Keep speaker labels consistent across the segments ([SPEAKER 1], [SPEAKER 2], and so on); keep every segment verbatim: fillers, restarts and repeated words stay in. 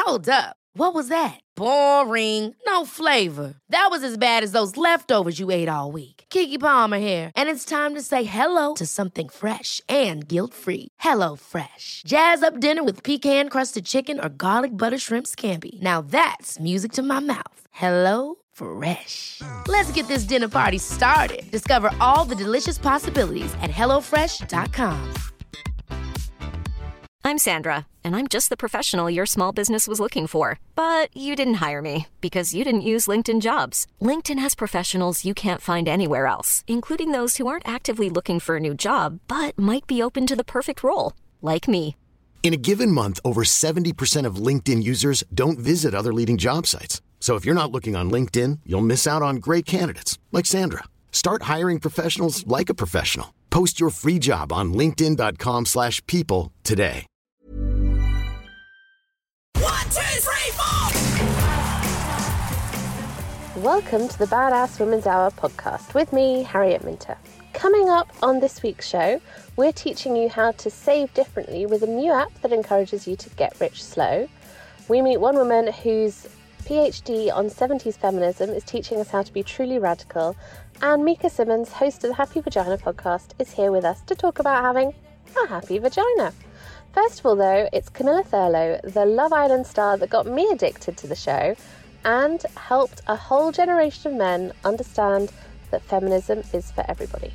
[SPEAKER 1] Hold up. What was that? Boring. No flavor. That was as bad as those leftovers you ate all week. Keke Palmer here, and it's time to say hello to something fresh and guilt-free. Hello Fresh. Jazz up dinner with pecan-crusted chicken or garlic butter shrimp scampi. Now that's music to my mouth. Hello Fresh. Let's get this dinner party started. Discover all the delicious possibilities at hello fresh dot com.
[SPEAKER 2] I'm Sandra, and I'm just the professional your small business was looking for. But you didn't hire me because you didn't use LinkedIn Jobs. LinkedIn has professionals you can't find anywhere else, including those who aren't actively looking for a new job, but might be open to the perfect role, like me.
[SPEAKER 3] In a given month, over seventy percent of LinkedIn users don't visit other leading job sites. So if you're not looking on LinkedIn, you'll miss out on great candidates like Sandra. Start hiring professionals like a professional. Post your free job on linkedin dot com slash people today.
[SPEAKER 4] One, two, three, four!
[SPEAKER 5] Welcome to the Badass Women's Hour podcast with me, Harriet Minter. Coming up on this week's show, we're teaching you how to save differently with a new app that encourages you to get rich slow. We meet one woman whose PhD on seventies feminism is teaching us how to be truly radical, and Mika Simmons, host of the Happy Vagina podcast, is here with us to talk about having a happy vagina. First of all, though, it's Camilla Thurlow, the Love Island star that got me addicted to the show and helped a whole generation of men understand that feminism is for everybody.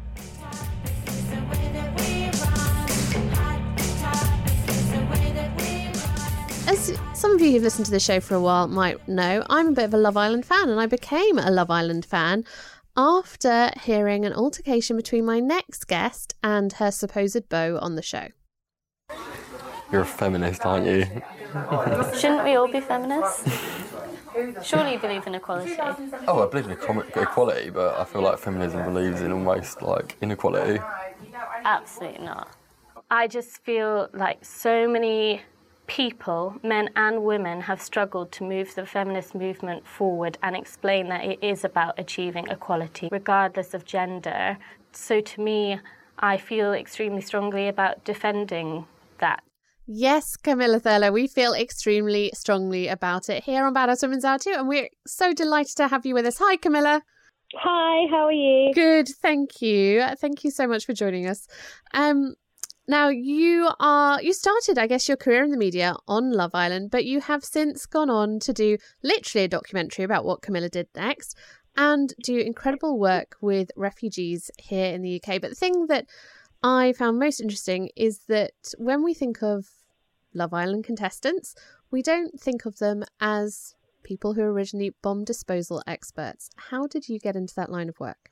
[SPEAKER 5] As some of you who've listened to the show for a while might know, I'm a bit of a Love Island fan, and I became a Love Island fan after hearing an altercation between my next guest and her supposed beau on the show.
[SPEAKER 6] You're a feminist, aren't you?
[SPEAKER 7] Shouldn't we all be feminists? Surely you believe in equality.
[SPEAKER 6] Oh, I believe in equality, but I feel like feminism believes in almost like inequality.
[SPEAKER 7] Absolutely not. I just feel like so many people, men and women, have struggled to move the feminist movement forward and explain that it is about achieving equality, regardless of gender. So to me, I feel extremely strongly about defending that.
[SPEAKER 5] Yes, Camilla Thurlow, we feel extremely strongly about it here on Badass Women's Hour too, and we're so delighted to have you with us. Hi, Camilla.
[SPEAKER 8] Hi, how are you?
[SPEAKER 5] Good, thank you. Thank you so much for joining us. Um, now, you are you started, I guess, your career in the media on Love Island, but you have since gone on to do literally a documentary about what Camilla did next and do incredible work with refugees here in the U K. But the thing that I found most interesting is that when we think of Love Island contestants, we don't think of them as people who are originally bomb disposal experts. How did you get into that line of work?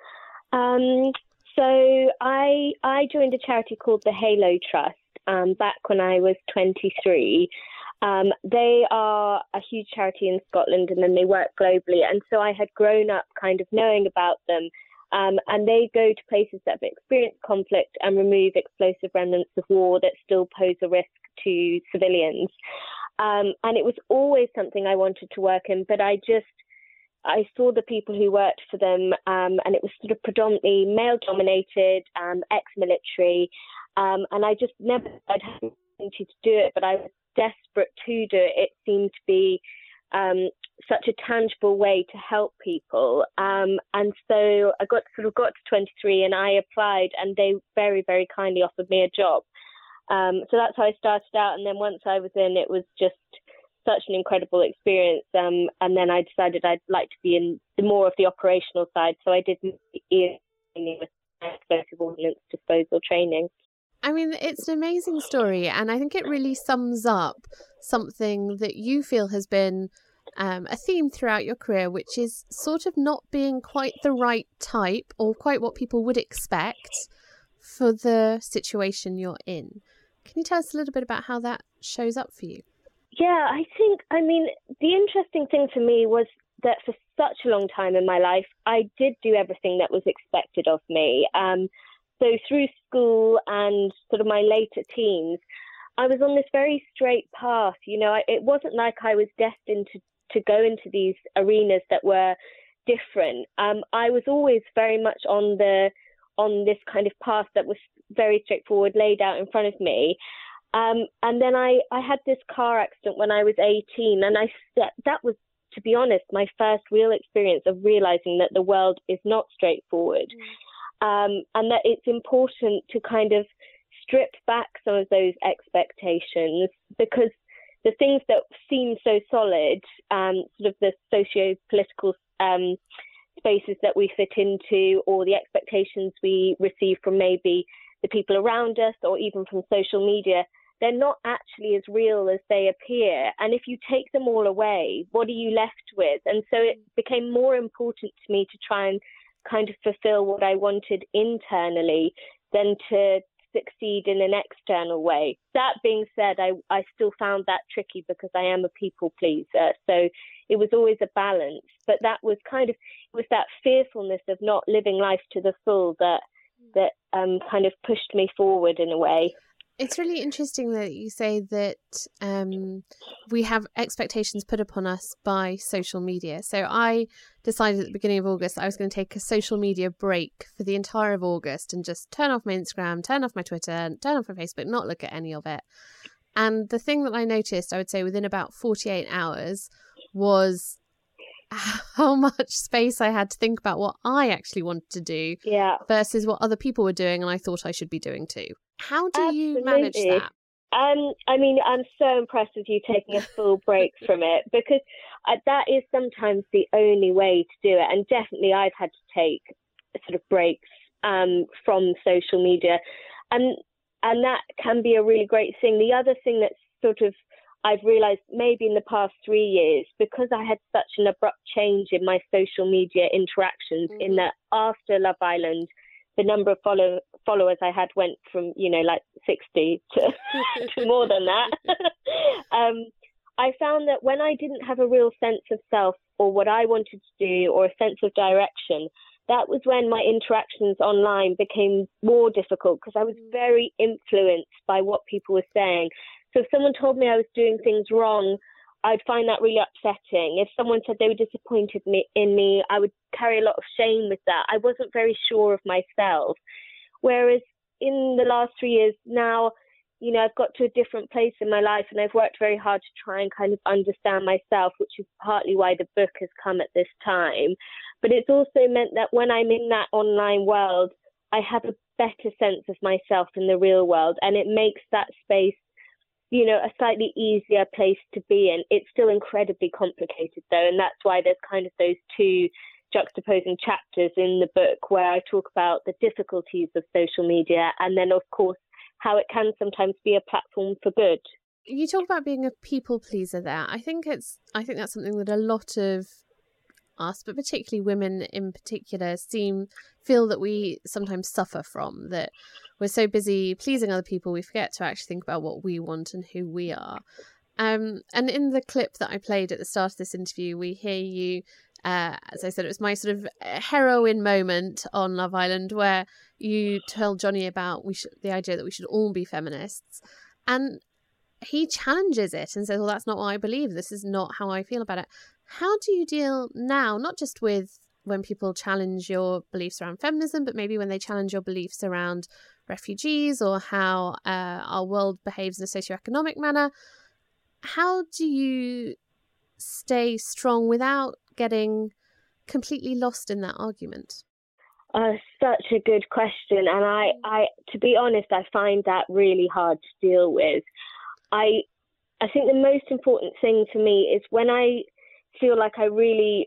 [SPEAKER 8] Um, so I I joined a charity called the Halo Trust um, back when I was twenty-three. Um, they are a huge charity in Scotland, and then they work globally. And so I had grown up kind of knowing about them. Um, and they go to places that have experienced conflict and remove explosive remnants of war that still pose a risk to civilians. Um, and it was always something I wanted to work in, but I just, I saw the people who worked for them, um, and it was sort of predominantly male-dominated, um, ex-military, um, and I just never I'd had the opportunity to do it, but I was desperate to do it. It seemed to be um, such a tangible way to help people, um, and so I got sort of got to twenty-three, and I applied, and they very, very kindly offered me a job. Um, so that's how I started out, and then once I was in, it was just such an incredible experience. Um, and then I decided I'd like to be in the more of the operational side, so I did training with explosive ordnance disposal training.
[SPEAKER 5] I mean, it's an amazing story, and I think it really sums up something that you feel has been um, a theme throughout your career, which is sort of not being quite the right type or quite what people would expect for the situation you're in. Can you tell us a little bit about how that shows up for you?
[SPEAKER 8] Yeah, I think, I mean, the interesting thing for me was that for such a long time in my life, I did do everything that was expected of me. Um, so through school and sort of my later teens, I was on this very straight path. You know, I, it wasn't like I was destined to, to go into these arenas that were different. Um, I was always very much on the on this kind of path that was very straightforward, laid out in front of me. Um, and then I, I had this car accident when I was eighteen, and I that, that was, to be honest, my first real experience of realizing that the world is not straightforward, mm. um, and that it's important to kind of strip back some of those expectations, because the things that seem so solid, um, sort of the socio-political um, spaces that we fit into, or the expectations we receive from maybe the people around us, or even from social media, they're not actually as real as they appear. And if you take them all away, what are you left with? And so it became more important to me to try and kind of fulfill what I wanted internally than to succeed in an external way. That being said, I, I still found that tricky because I am a people pleaser. So it was always a balance. But that was kind of, it was that fearfulness of not living life to the full that that um, kind of pushed me forward in a way.
[SPEAKER 9] It's really interesting that you say that um, we have expectations put upon us by social media. So I decided at the beginning of August that I was going to take a social media break for the entire of August and just turn off my Instagram, turn off my Twitter, turn off my Facebook, not look at any of it. And the thing that I noticed, I would say within about forty-eight hours, was how much space I had to think about what I actually wanted to do
[SPEAKER 8] yeah.
[SPEAKER 9] versus what other people were doing and I thought I should be doing too. How do
[SPEAKER 8] Absolutely.
[SPEAKER 9] you manage that?
[SPEAKER 8] Um, I mean, I'm so impressed with you taking a full break from it, because uh, that is sometimes the only way to do it. And definitely I've had to take sort of breaks um, from social media. And, and that can be a really great thing. The other thing that's sort of I've realised maybe in the past three years, because I had such an abrupt change in my social media interactions, mm-hmm. in that after Love Island, the number of follow, followers I had went from, you know, like sixty to, to more than that. um, I found that when I didn't have a real sense of self or what I wanted to do or a sense of direction, that was when my interactions online became more difficult, because I was very influenced by what people were saying. So if someone told me I was doing things wrong, I'd find that really upsetting. If someone said they were disappointed me, in me, I would carry a lot of shame with that. I wasn't very sure of myself. Whereas in the last three years now, you know, I've got to a different place in my life, and I've worked very hard to try and kind of understand myself, which is partly why the book has come at this time. But it's also meant that when I'm in that online world, I have a better sense of myself in the real world, and it makes that space, you know, a slightly easier place to be in. It's still incredibly complicated though, and that's why there's kind of those two juxtaposing chapters in the book where I talk about the difficulties of social media, and then of course how it can sometimes be a platform for good.
[SPEAKER 9] You talk about being a people pleaser there. I think it's I think that's something that a lot of us, but particularly women in particular, seem feel that we sometimes suffer from, that we're so busy pleasing other people we forget to actually think about what we want and who we are. Um, and in the clip that I played at the start of this interview, we hear you, uh, as I said, it was my sort of heroine moment on Love Island, where you told Johnny about we should, the idea that we should all be feminists, and he challenges it and says, well, that's not what I believe. This is not how I feel about it. How do you deal now, not just with when people challenge your beliefs around feminism, but maybe when they challenge your beliefs around refugees or how uh, our world behaves in a socioeconomic manner? How do you stay strong without getting completely lost in that argument?
[SPEAKER 8] Uh, such a good question. And I, I, to be honest, I find that really hard to deal with. I, I think the most important thing for me is when I feel like I really,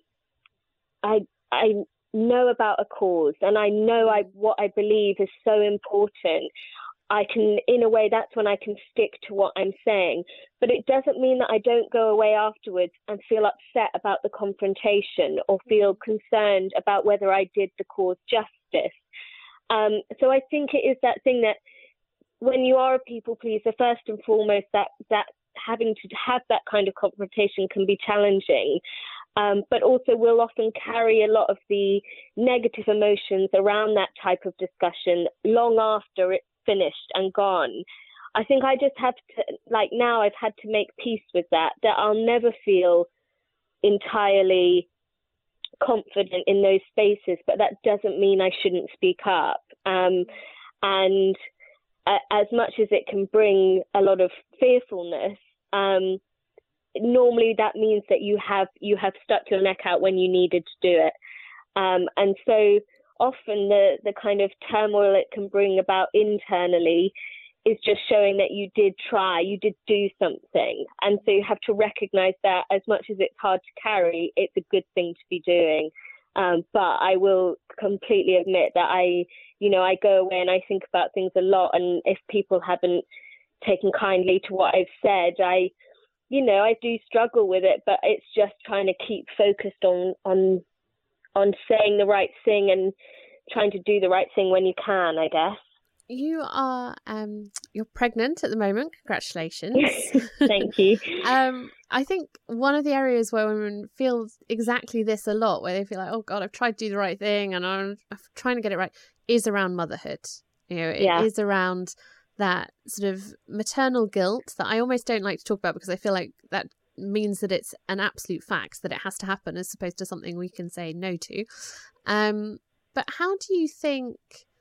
[SPEAKER 8] I, I know about a cause and I know I, what I believe is so important. I can, in a way, that's when I can stick to what I'm saying. But it doesn't mean that I don't go away afterwards and feel upset about the confrontation or feel concerned about whether I did the cause justice. Um, so I think it is that thing that when you are a people pleaser, first and foremost, that, that having to have that kind of confrontation can be challenging. Um, but also we'll often carry a lot of the negative emotions around that type of discussion long after it's finished and gone. I think I just have to, like now I've had to make peace with that, that I'll never feel entirely confident in those spaces, but that doesn't mean I shouldn't speak up. Um, and as much as it can bring a lot of fearfulness, um, normally that means that you have you have stuck your neck out when you needed to do it. Um, and so often the, the kind of turmoil it can bring about internally is just showing that you did try, you did do something. And so you have to recognize that as much as it's hard to carry, it's a good thing to be doing. Um, but I will completely admit that I, you know, I go away and I think about things a lot. And if people haven't taken kindly to what I've said, I, you know, I do struggle with it, but it's just trying to keep focused on, on, on saying the right thing and trying to do the right thing when you can, I guess.
[SPEAKER 9] You are um you're pregnant at the moment. Congratulations.
[SPEAKER 8] Thank you.
[SPEAKER 9] um I think one of the areas where women feel exactly this a lot, where they feel like, oh God, I've tried to do the right thing and I'm, I'm trying to get it right, is around motherhood. You know, it yeah. is around that sort of maternal guilt that I almost don't like to talk about, because I feel like that means that it's an absolute fact that it has to happen, as opposed to something we can say no to. Um, but how do you think?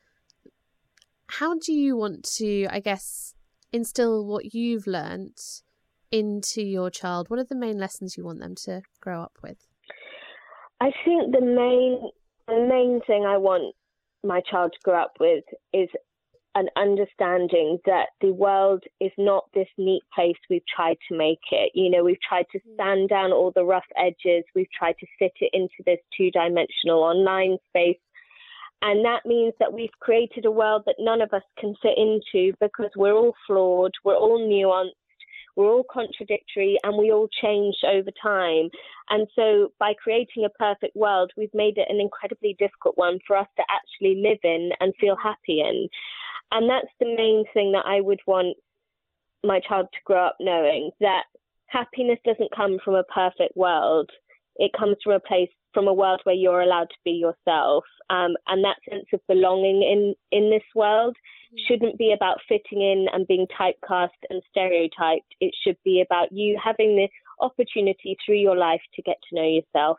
[SPEAKER 9] How do you want to, I guess, instill what you've learnt into your child? What are the main lessons you want them to grow up with?
[SPEAKER 8] I think the main the main thing I want my child to grow up with is an understanding that the world is not this neat place we've tried to make it. You know, we've tried to sand down all the rough edges. We've tried to fit it into this two-dimensional online space. And that means that we've created a world that none of us can fit into, because we're all flawed, we're all nuanced, we're all contradictory, and we all change over time. And so by creating a perfect world, we've made it an incredibly difficult one for us to actually live in and feel happy in. And that's the main thing that I would want my child to grow up knowing, that happiness doesn't come from a perfect world. It comes from a place, from a world where you're allowed to be yourself. Um, and that sense of belonging in, in this world shouldn't be about fitting in and being typecast and stereotyped. It should be about you having the opportunity through your life to get to know yourself.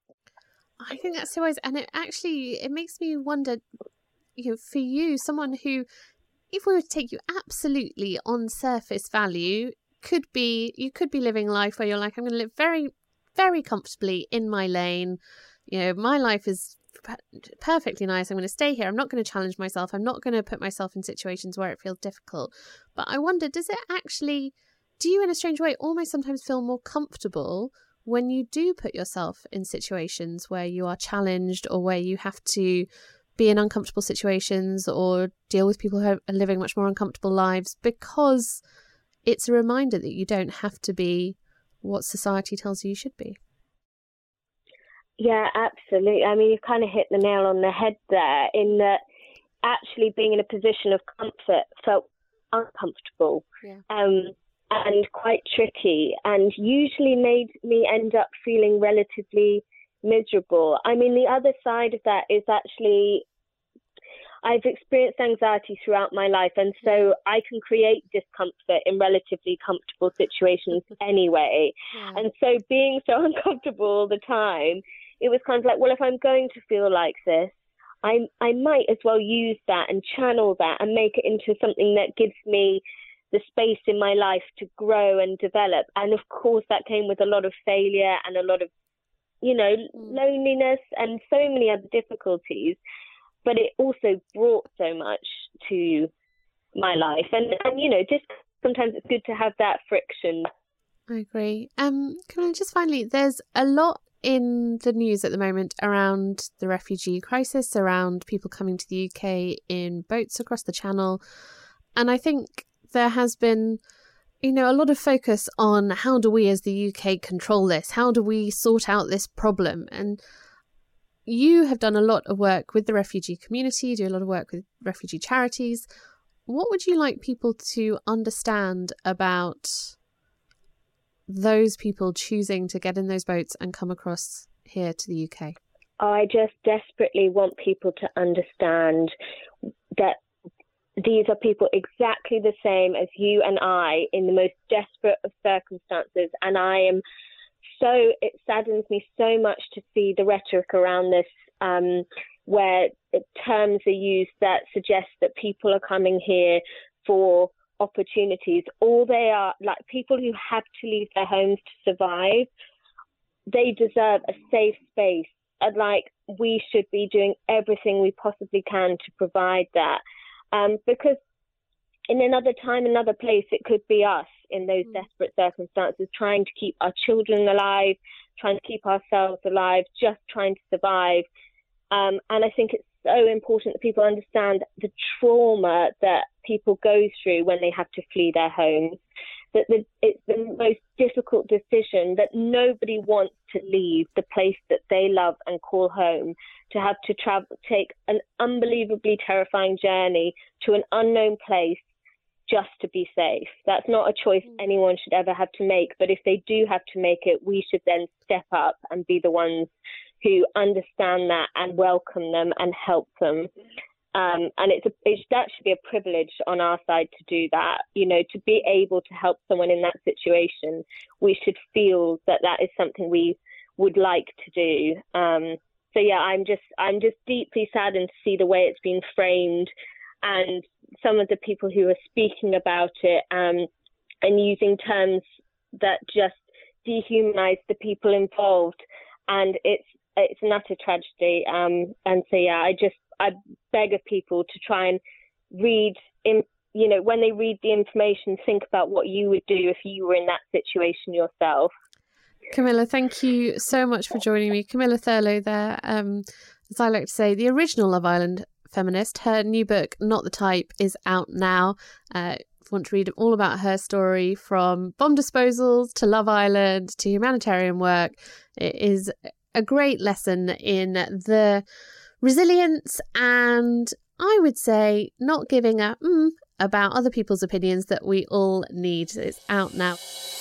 [SPEAKER 9] I think that's so wise. And it actually, it makes me wonder, you know, for you, someone who, if we were to take you absolutely on surface value, could be, you could be living life where you're like, I'm going to live very, very comfortably in my lane. You know, my life is perfectly nice. I'm going to stay here. I'm not going to challenge myself. I'm not going to put myself in situations where it feels difficult. But I wonder, does it actually, do you in a strange way almost sometimes feel more comfortable when you do put yourself in situations where you are challenged, or where you have to be in uncomfortable situations or deal with people who are living much more uncomfortable lives, because it's a reminder that you don't have to be what society tells you you should be?
[SPEAKER 8] Yeah, absolutely. I mean, you've kind of hit the nail on the head there, in that actually being in a position of comfort felt uncomfortable. Yeah. Um, and quite tricky, and usually made me end up feeling relatively miserable. I mean, the other side of that is actually I've experienced anxiety throughout my life, and so I can create discomfort in relatively comfortable situations anyway. Yeah. And so being so uncomfortable all the time, it was kind of like, well, if I'm going to feel like this, I I might as well use that and channel that and make it into something that gives me the space in my life to grow and develop. And of course, that came with a lot of failure and a lot of, you know, mm. loneliness and so many other difficulties. But it also brought so much to my life. And, and, you know, just sometimes it's good to have that friction.
[SPEAKER 9] I agree. Um, can I just finally, there's a lot in the news at the moment around the refugee crisis, around people coming to the U K in boats across the Channel. And I think there has been, you know, a lot of focus on how do we as the U K control this? How do we sort out this problem? And you have done a lot of work with the refugee community, you do a lot of work with refugee charities. What would you like people to understand about those people choosing to get in those boats and come across here to the U K?
[SPEAKER 8] I just desperately want people to understand that these are people exactly the same as you and I in the most desperate of circumstances. And I am so, it saddens me so much to see the rhetoric around this, um, where terms are used that suggest that people are coming here for opportunities. All they are, like people who have to leave their homes to survive, they deserve a safe space. And like we should be doing everything we possibly can to provide that. Um, because in another time, another place, it could be us in those mm. desperate circumstances, trying to keep our children alive, trying to keep ourselves alive, just trying to survive. Um, and I think it's so important that people understand the trauma that people go through when they have to flee their homes, that the, it's the most difficult decision, that nobody wants to leave the place that they love and call home, to have to travel, take an unbelievably terrifying journey to an unknown place just to be safe. That's not a choice anyone should ever have to make. But if they do have to make it, we should then step up and be the ones who understand that and welcome them and help them. Um, and it's a, it, that should be a privilege on our side to do that. You know, to be able to help someone in that situation, we should feel that that is something we would like to do. Um, so yeah, I'm just I'm just deeply saddened to see the way it's been framed, and some of the people who are speaking about it um, and using terms that just dehumanize the people involved. And it's it's an utter tragedy. Um, and so yeah, I just I beg of people to try and read, in, you know, when they read the information, think about what you would do if you were in that situation yourself.
[SPEAKER 9] Camilla, thank you so much for joining me. Camilla Thurlow there, um, as I like to say, the original Love Island feminist. Her new book, Not the Type, is out now. Uh, if you want to read all about her story, from bomb disposals to Love Island to humanitarian work, it is a great lesson in the resilience and, I would say, not giving a mm about other people's opinions that we all need. It's out now.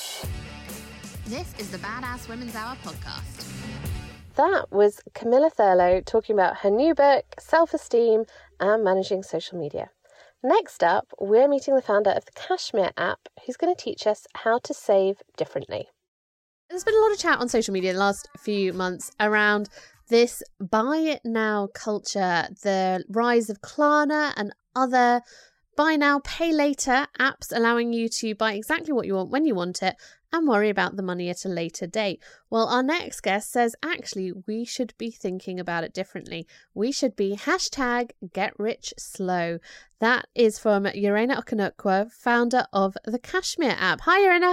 [SPEAKER 1] This is the Badass Women's Hour podcast.
[SPEAKER 5] That was Camilla Thurlow talking about her new book, Self-Esteem and Managing Social Media. Next up, we're meeting the founder of the Cashmere app, who's going to teach us how to save differently.
[SPEAKER 9] There's been a lot of chat on social media in the last few months around this buy it now culture, the rise of Klarna and other buy now, pay later apps allowing you to buy exactly what you want when you want it and worry about the money at a later date. Well, our next guest says actually we should be thinking about it differently. We should be hashtag get rich slow. That is from Yorena Okonokwo, founder of the Cashmere app. Hi, Yorena.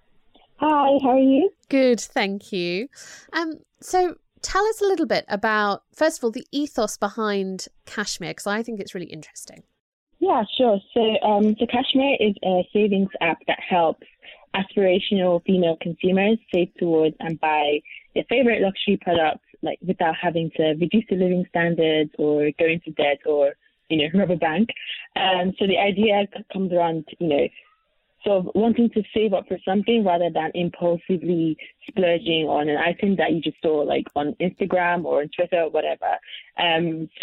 [SPEAKER 10] Hi, how are you?
[SPEAKER 9] Good, thank you. Um, so tell us a little bit about, first of all, the ethos behind Cashmere, because I think it's really interesting.
[SPEAKER 10] Yeah, sure. So, um, so Cashmere is a savings app that helps aspirational female consumers save towards and buy their favorite luxury products, like without having to reduce their living standards or go into debt or, you know, rob a bank. Um, so the idea comes around, you know, sort of wanting to save up for something rather than impulsively splurging on an item that you just saw like on Instagram or on Twitter or whatever. Um, so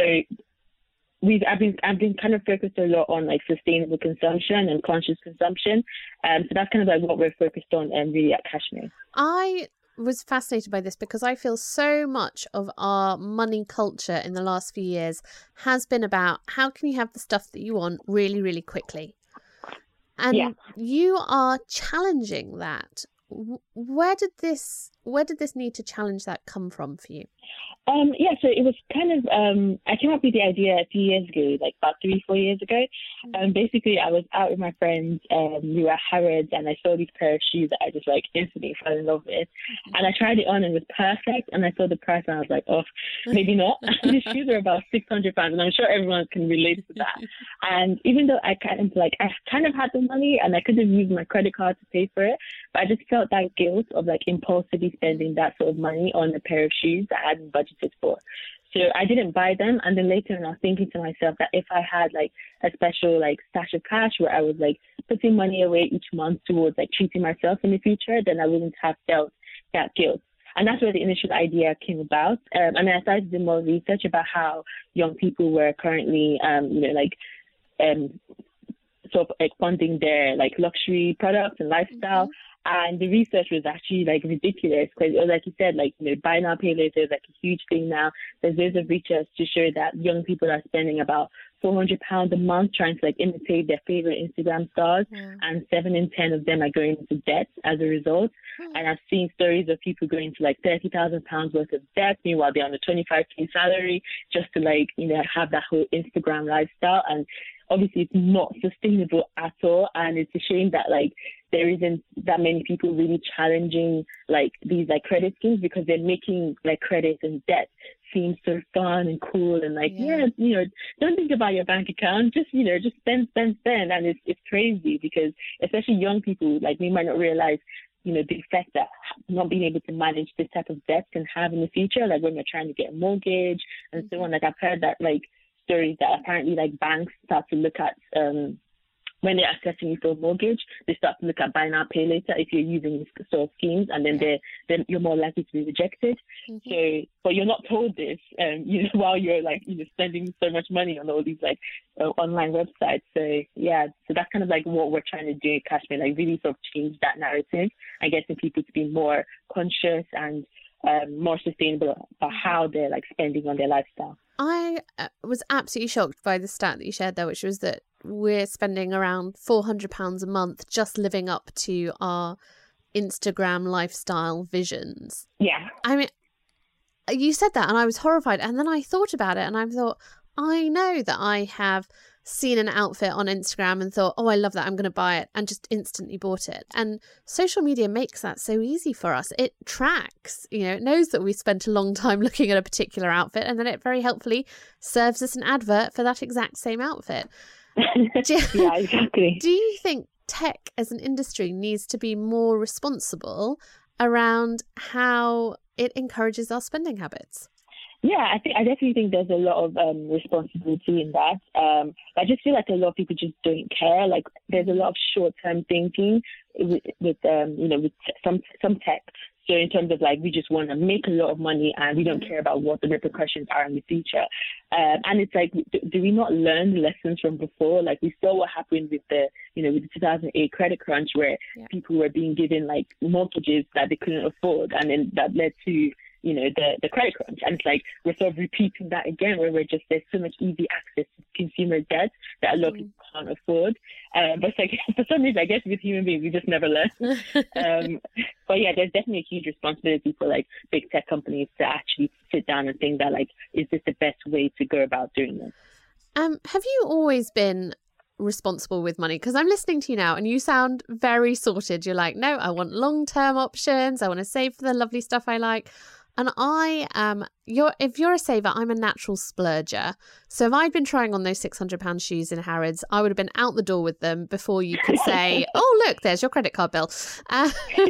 [SPEAKER 10] we've I've been I've been kind of focused a lot on like sustainable consumption and conscious consumption. Um, so that's kind of like what we're focused on and um, really at Cashmere.
[SPEAKER 9] I was fascinated by this because I feel so much of our money culture in the last few years has been about how can you have the stuff that you want really, really quickly. And yeah. you are challenging that. Where did this where did this need to challenge that come from for you?
[SPEAKER 10] Um, yeah, so it was kind of, um, I came up with the idea a few years ago, like about three, four years ago. Um, basically, I was out with my friends, um, we were at Harrods, and I saw these pair of shoes that I just like instantly fell in love with. Mm-hmm. And I tried it on and it was perfect, and I saw the price and I was like, oh, maybe not. These shoes are about six hundred pounds, and I'm sure everyone can relate to that. And even though I kind of like, I kind of had the money and I could have used my credit card to pay for it, but I just felt that guilt of like impulsively spending that sort of money on a pair of shoes that I hadn't budgeted for. So I didn't buy them. And then later on, I was thinking to myself that if I had like a special like stash of cash where I was like putting money away each month towards like treating myself in the future, then I wouldn't have felt that guilt. And that's where the initial idea came about. Um, and then I started to do more research about how young people were currently, um, you know, like um, sort of like funding their like luxury products and lifestyle. Mm-hmm. And the research was actually like ridiculous because, like you said, like, you know, buy now, pay later is like a huge thing now. There's loads of research to show that young people are spending about four hundred pounds a month trying to like imitate their favorite Instagram stars, mm. and seven in ten of them are going into debt as a result. Mm. And I've seen stories of people going to like thirty thousand pounds worth of debt, meanwhile they're on a twenty-five K salary, just to like, you know, have that whole Instagram lifestyle. And obviously it's not sustainable at all. And it's a shame that like there isn't that many people really challenging like these like credit schemes, because they're making like credit and debt seem so fun and cool and like, yeah. yeah, you know, don't think about your bank account, just, you know, just spend, spend, spend. And it's it's crazy because especially young people like me might not realize, you know, the effect that not being able to manage this type of debt can have in the future, like when you're trying to get a mortgage and mm-hmm. so on. Like I've heard that like stories that apparently like banks start to look at um when they're assessing you for a mortgage, they start to look at buy now, pay later if you're using these sort of schemes, and then they're then you're more likely to be rejected. Mm-hmm. So, but you're not told this, um, you know, while you're like, you know, spending so much money on all these like uh, online websites. So yeah, so that's kind of like what we're trying to do in Kashmir, like really sort of change that narrative and getting people to be more conscious and um, more sustainable about how they're like spending on their lifestyle.
[SPEAKER 9] I was absolutely shocked by the stat that you shared there, which was that we're spending around four hundred pounds a month just living up to our Instagram lifestyle visions.
[SPEAKER 10] Yeah.
[SPEAKER 9] I mean, you said that and I was horrified. And then I thought about it and I thought, I know that I have seen an outfit on Instagram and thought, oh, I love that, I'm going to buy it, and just instantly bought it. And social media makes that so easy for us. It tracks, you know, it knows that we spent a long time looking at a particular outfit, and then it very helpfully serves us an advert for that exact same outfit. do,
[SPEAKER 10] yeah, exactly.
[SPEAKER 9] Do you think tech as an industry needs to be more responsible around how it encourages our spending habits?
[SPEAKER 10] Yeah, I think I definitely think there's a lot of um, responsibility in that. Um, I just feel like a lot of people just don't care. Like there's a lot of short-term thinking with, with um, you know, with some some tech. So in terms of like, we just want to make a lot of money and we don't care about what the repercussions are in the future. Um, and it's like, do, do we not learn the lessons from before? Like we saw what happened with the, you know, with the two thousand eight credit crunch, where yeah. people were being given like mortgages that they couldn't afford, and then that led to, you know, the, the credit crunch. And it's like we're sort of repeating that again, where we're just, there's so much easy access to consumer debt that a lot of people can't afford. Um, but it's like, for some reason, I guess with human beings, we just never learn. um, but yeah, there's definitely a huge responsibility for like big tech companies to actually sit down and think that like, is this the best way to go about doing this?
[SPEAKER 9] Um, have you always been responsible with money? Because I'm listening to you now and you sound very sorted. You're like, no, I want long-term options. I want to save for the lovely stuff I like. And I am, you're, if you're a saver, I'm a natural splurger. So if I'd been trying on those six hundred pound shoes in Harrods, I would have been out the door with them before you could say, oh, look, there's your credit card bill. Uh,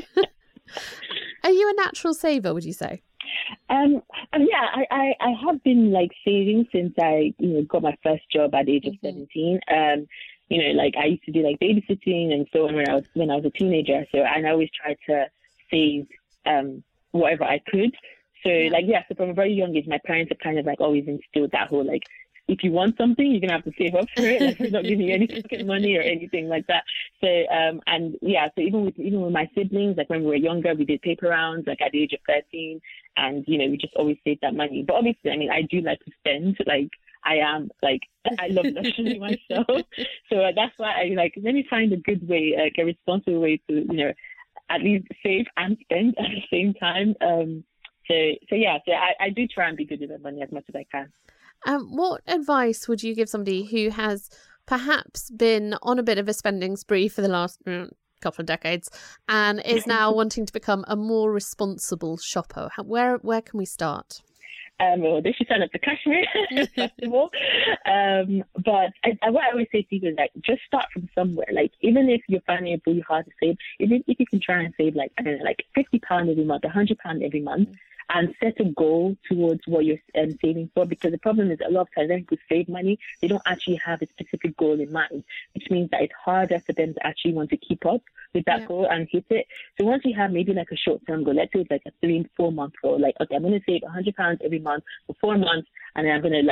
[SPEAKER 9] are you a natural saver, would you say?
[SPEAKER 10] Um, yeah, I, I, I have been like saving since I, you know, got my first job at the age mm-hmm. of seventeen. Um, you know, like I used to do like babysitting and so on when I was, when I was a teenager. So I always tried to save um, whatever I could. So, yeah. like, yeah, so from a very young age, my parents have kind of, like, always instilled that whole, like, if you want something, you're going to have to save up for it. Like, we're not giving you any pocket money or anything like that. So, um, and, yeah, so even with even with my siblings, like, when we were younger, we did paper rounds, like, at the age of thirteen. And, you know, we just always saved that money. But obviously, I mean, I do like to spend. Like, I am, like, I love luxury myself. So uh, that's why I, like, let me find a good way, like, a responsible way to, you know, at least save and spend at the same time. Um, so, so yeah, so I, I do try and be good with my money as much as I can.
[SPEAKER 9] Um, what advice would you give somebody who has perhaps been on a bit of a spending spree for the last mm, couple of decades and is now wanting to become a more responsible shopper? How, where where can we start?
[SPEAKER 10] Um, well, they should sign up to Kashmir, first of all. Um, but I, I, what I always say to people is, like, just start from somewhere. Like, even if you're finding it really hard to save, even if you can try and save, like, I don't know, like fifty pounds every month, one hundred pounds every month, and set a goal towards what you're um, saving for. Because the problem is, a lot of times when people save money, they don't actually have a specific goal in mind, which means that it's harder for them to actually want to keep up with that yeah. goal and hit it. So once you have maybe like a short-term goal, let's say it's like a three, four-month goal, like, okay, I'm going to save one hundred pounds every month for four months, and then I'm going to like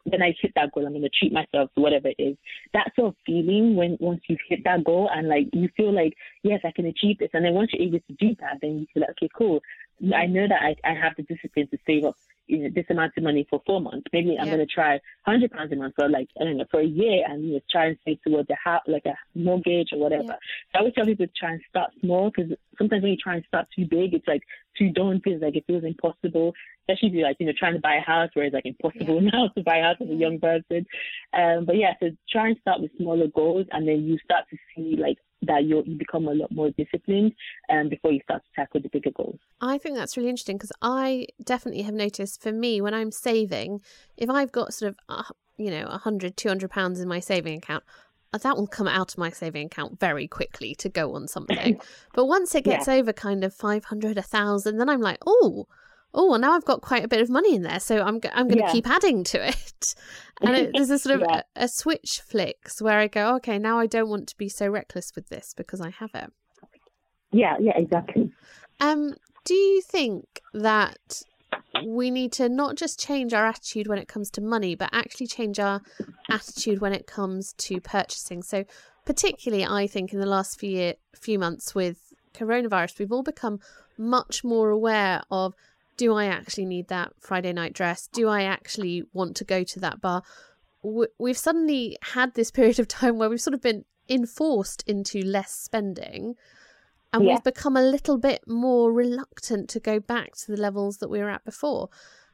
[SPEAKER 10] when I hit that goal, I'm going to treat myself to whatever it is. That sort of feeling when once you've hit that goal and like you feel like, yes, I can achieve this. And then once you're able to do that, then you feel like, okay, cool. I know that I, I have the discipline to save up, you know, this amount of money for four months. Maybe I'm yeah. going to try one hundred pounds a month for like, I don't know, for a year and, you know, try and save towards a house, like a mortgage or whatever. Yeah. So I always tell people to try and start small, because sometimes when you try and start too big, it's like too daunting. It's like it feels impossible, especially if you're like, you know, trying to buy a house where it's like impossible yeah. now to buy a house as a young person. Um, but yeah, so try and start with smaller goals, and then you start to see like that you you become a lot more disciplined um, before you start to tackle the bigger goals.
[SPEAKER 9] I think that's really interesting, because I definitely have noticed for me when I'm saving, if I've got sort of, uh, you know, one hundred, two hundred pounds in my saving account, that will come out of my saving account very quickly to go on something. But once it gets yeah. over kind of five hundred, one thousand, then I'm like, oh, oh, now I've got quite a bit of money in there, so I'm I'm going to yeah. keep adding to it. And it, there's a sort of yeah. a, a switch flicks where I go, okay, now I don't want to be so reckless with this because I have it.
[SPEAKER 10] Yeah, yeah, exactly.
[SPEAKER 9] Um, do you think that we need to not just change our attitude when it comes to money, but actually change our attitude when it comes to purchasing? So particularly, I think in the last few year, few months with coronavirus, we've all become much more aware of, do I actually need that Friday night dress? Do I actually want to go to that bar? We've suddenly had this period of time where we've sort of been enforced into less spending, and yeah. we've become a little bit more reluctant to go back to the levels that we were at before.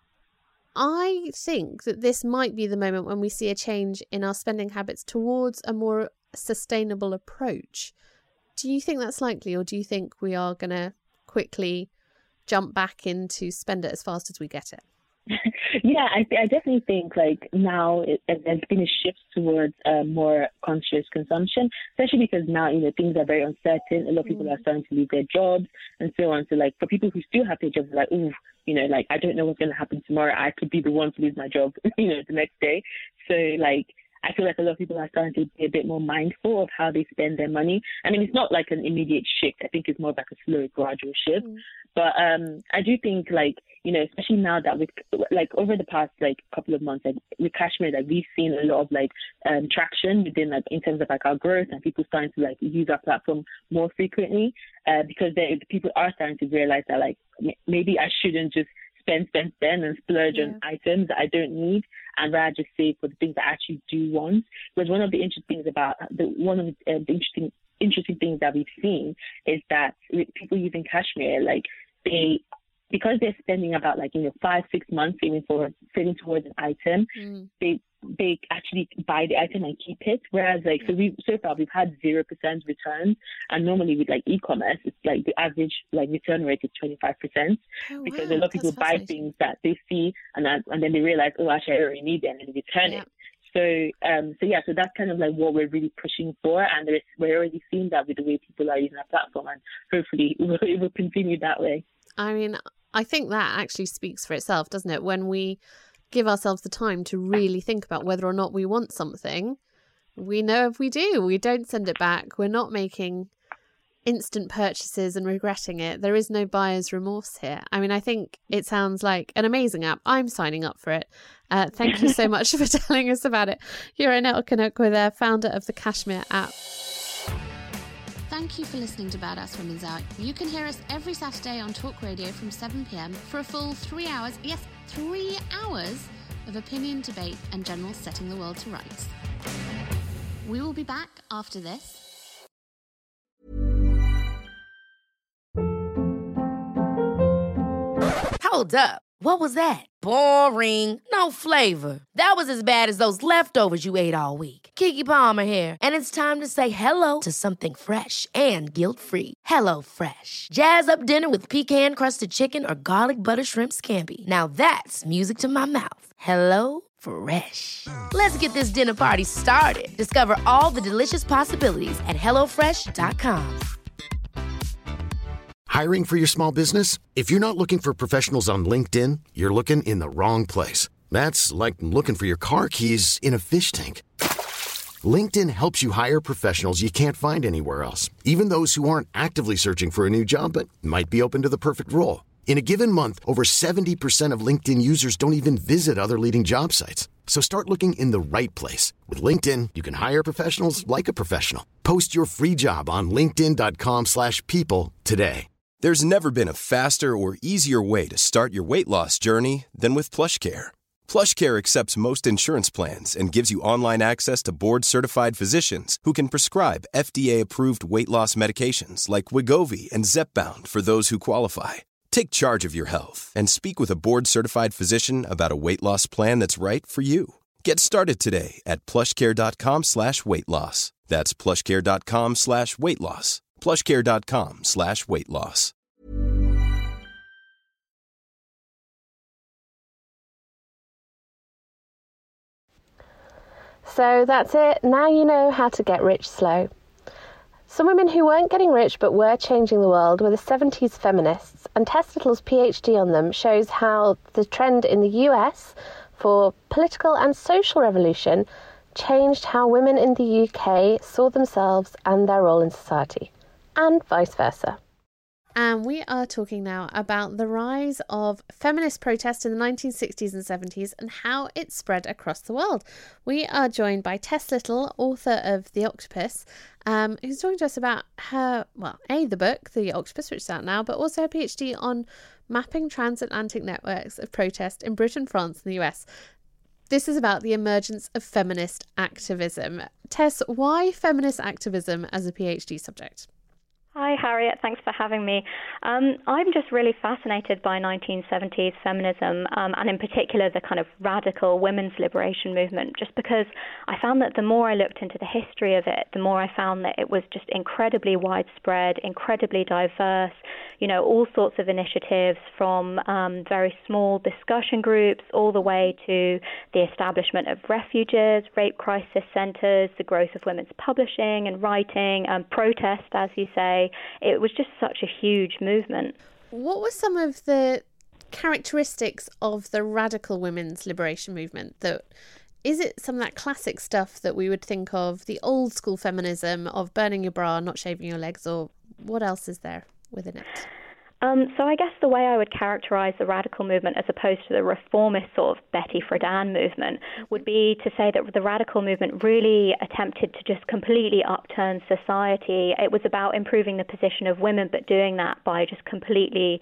[SPEAKER 9] I think that this might be the moment when we see a change in our spending habits towards a more sustainable approach. Do you think that's likely, or do you think we are going to quickly jump back into spend it as fast as we get it?
[SPEAKER 10] Yeah, I, I definitely think like now it, it, there's been a shift towards uh, more conscious consumption, especially because now, you know, things are very uncertain. A lot of people mm. are starting to lose their jobs and so on. So like for people who still have their jobs, like, ooh, you know, like I don't know what's going to happen tomorrow. I could be the one to lose my job, you know, the next day. So like I feel like a lot of people are starting to be a bit more mindful of how they spend their money. I mean, it's not like an immediate shift. I think it's more like a slow, gradual shift. Mm. But um, I do think, like, you know, especially now that with, like, over the past, like, couple of months, like, with Cashmere, like, we've seen a lot of, like, um, traction within, like, in terms of, like, our growth and people starting to, like, use our platform more frequently uh, because they, the people are starting to realize that, like, m- maybe I shouldn't just spend, spend, spend and splurge yeah. on items that I don't need, and rather just save for the things that I actually do want. Because one of the interesting things about the one of the, uh, the interesting interesting things that we've seen is that with people using Cashmere, like they, because they're spending about like, you know, five, six months saving for saving towards an item, mm. they they actually buy the item and keep it. Whereas like, so we so far we've had zero percent returns, and normally with like e-commerce, it's like the average like return rate is twenty-five percent oh, because wow. a lot of people buy things that they see and that, and then they realize, oh, actually I already need it, and then they return yeah. it. So, um, so yeah, so that's kind of like what we're really pushing for, and there's, we're already seeing that with the way people are using our platform, and hopefully it will, it will continue that way.
[SPEAKER 9] I mean, I think that actually speaks for itself, doesn't it? When we give ourselves the time to really think about whether or not we want something, we know if we do, we don't send it back. We're not making instant purchases and regretting it. There is no buyer's remorse here. I mean, I think it sounds like an amazing app. I'm signing up for it. Uh, thank you so much for telling us about it. You're Anette Okonokwo there, founder of the Cashmere app.
[SPEAKER 11] Thank you for listening to Badass Women's Hour. You can hear us every Saturday on Talk Radio from seven p.m. for a full three hours, yes, three hours of opinion, debate and general setting the world to rights. We will be back after this.
[SPEAKER 1] Hold up. What was that? Boring. No flavor. That was as bad as those leftovers you ate all week. Keke Palmer here, and it's time to say hello to something fresh and guilt-free. Hello Fresh. Jazz up dinner with pecan-crusted chicken or garlic butter shrimp scampi. Now that's music to my mouth. Hello Fresh. Let's get this dinner party started. Discover all the delicious possibilities at hello fresh dot com.
[SPEAKER 3] Hiring for your small business? If you're not looking for professionals on LinkedIn, you're looking in the wrong place. That's like looking for your car keys in a fish tank. LinkedIn helps you hire professionals you can't find anywhere else, even those who aren't actively searching for a new job but might be open to the perfect role. In a given month, over seventy percent of LinkedIn users don't even visit other leading job sites. So start looking in the right place. With LinkedIn, you can hire professionals like a professional. Post your free job on linkedin.com slash people today.
[SPEAKER 12] There's never been a faster or easier way to start your weight loss journey than with PlushCare. PlushCare accepts most insurance plans and gives you online access to board-certified physicians who can prescribe F D A-approved weight loss medications like Wegovy and Zepbound for those who qualify. Take charge of your health and speak with a board-certified physician about a weight loss plan that's right for you. Get started today at plushcare.com slash weight loss. That's plushcare.com slash weight loss. plushcare.com slash weight loss.
[SPEAKER 5] So that's it. Now you know how to get rich slow. Some women who weren't getting rich but were changing the world were the seventies feminists, and Tess Little's PhD on them shows how the trend in the U S for political and social revolution changed how women in the U K saw themselves and their role in society, and vice versa.
[SPEAKER 9] And we are talking now about the rise of feminist protest in the nineteen sixties and seventies and how it spread across the world. We are joined by Tess Little, author of The Octopus, um, who's talking to us about her, well, A, the book, The Octopus, which is out now, but also her PhD on mapping transatlantic networks of protest in Britain, France, and the U S. This is about the emergence of feminist activism. Tess, why feminist activism as a PhD subject?
[SPEAKER 13] Hi, Harriet. Thanks for having me. Um, I'm just really fascinated by nineteen seventies feminism, um, and in particular the kind of radical women's liberation movement, just because I found that the more I looked into the history of it, the more I found that it was just incredibly widespread, incredibly diverse, you know, all sorts of initiatives from um, very small discussion groups all the way to the establishment of refuges, rape crisis centres, the growth of women's publishing and writing, um, protest, as you say. It was just such a huge movement.
[SPEAKER 9] What were some of the characteristics of the radical women's liberation movement? That is it some of that classic stuff that we would think of, the old school feminism of burning your bra, not shaving your legs, or what else is there within it?
[SPEAKER 13] Um, so I guess the way I would characterise the radical movement as opposed to the reformist sort of Betty Friedan movement would be to say that the radical movement really attempted to just completely upturn society. It was about improving the position of women, but doing that by just completely,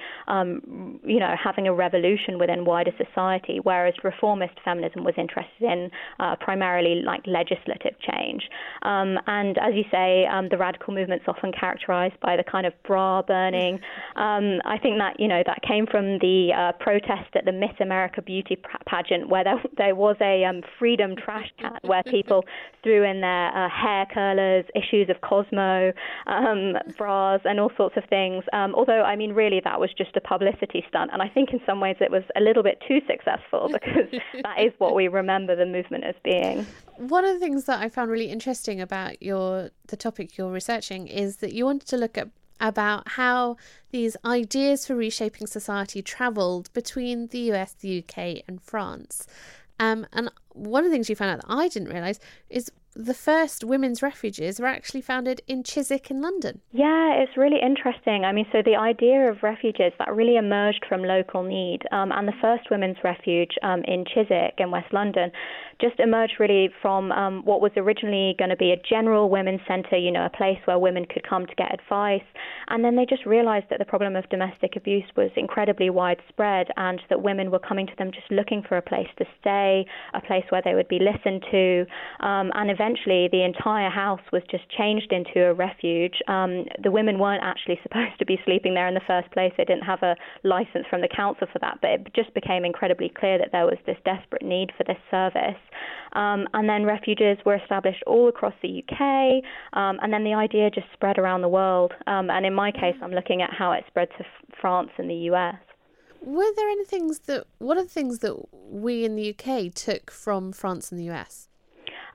[SPEAKER 13] um, you know, having a revolution within wider society, whereas reformist feminism was interested in uh, primarily like legislative change. Um, and as you say, um, the radical movement's often characterised by the kind of bra burning. Um, I think that, you know, that came from the uh, protest at the Miss America beauty pageant, where there, there was a um, freedom trash can where people threw in their uh, hair curlers, issues of Cosmo, um, bras, and all sorts of things. Um, although, I mean, really, that was just a publicity stunt. And I think in some ways it was a little bit too successful, because that is what we remember the movement as being.
[SPEAKER 9] One of the things that I found really interesting about your the topic you're researching is that you wanted to look at about how these ideas for reshaping society travelled between the U S, the U K and France. Um, and one of the things you found out that I didn't realise is the first women's refuges were actually founded in Chiswick in London.
[SPEAKER 13] Yeah, it's really interesting. I mean, so the idea of refuges, that really emerged from local need. Um, and the first women's refuge um, in Chiswick in West London just emerged really from um, what was originally going to be a general women's centre, you know, a place where women could come to get advice. And then they just realised that the problem of domestic abuse was incredibly widespread, and that women were coming to them just looking for a place to stay, a place where they would be listened to. Um, and eventually the entire house was just changed into a refuge. Um, the women weren't actually supposed to be sleeping there in the first place. They didn't have a licence from the council for that, but it just became incredibly clear that there was this desperate need for this service. Um, and then refuges were established all across the U K, um, and then the idea just spread around the world. Um, and in my case, I'm looking at how it spread to f- France and the U S.
[SPEAKER 9] Were there any things that, what are the things that we in the U K took from France and the U S?